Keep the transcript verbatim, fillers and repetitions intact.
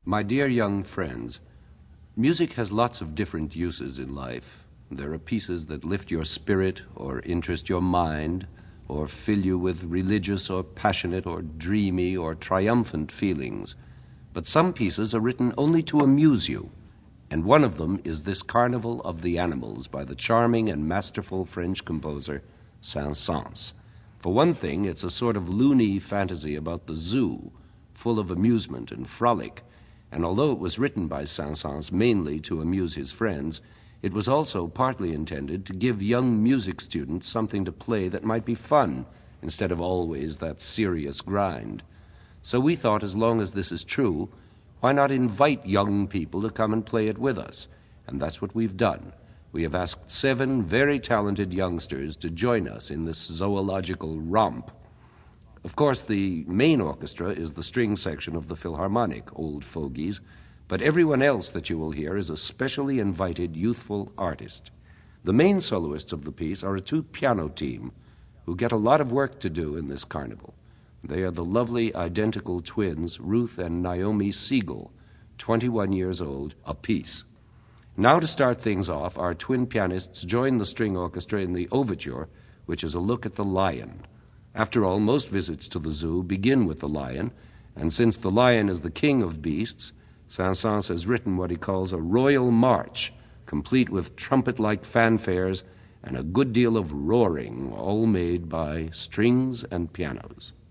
My dear young friends, music has lots of different uses in life. There are pieces that lift your spirit or interest your mind or fill you with religious or passionate or dreamy or triumphant feelings. But some pieces are written only to amuse you, and one of them is this Carnival of the Animals by the charming and masterful French composer Saint-Saëns. For one thing, it's a sort of loony fantasy about the zoo, full of amusement and frolic, and although it was written by Saint-Saëns mainly to amuse his friends, it was also partly intended to give young music students something to play that might be fun instead of always that serious grind. So we thought, as long as this is true, why not invite young people to come and play it with us? And that's what we've done. We have asked seven very talented youngsters to join us in this zoological romp. Of course, the main orchestra is the string section of the Philharmonic, old fogies, but everyone else that you will hear is a specially invited youthful artist. The main soloists of the piece are a two-piano team who get a lot of work to do in this carnival. They are the lovely identical twins, Ruth and Naomi Siegel, twenty-one years old apiece. Now, to start things off, our twin pianists join the string orchestra in the overture, which is a look at the lion. After all, most visits to the zoo begin with the lion, and since the lion is the king of beasts, Saint-Saëns has written what he calls a royal march, complete with trumpet-like fanfares and a good deal of roaring, all made by strings and pianos.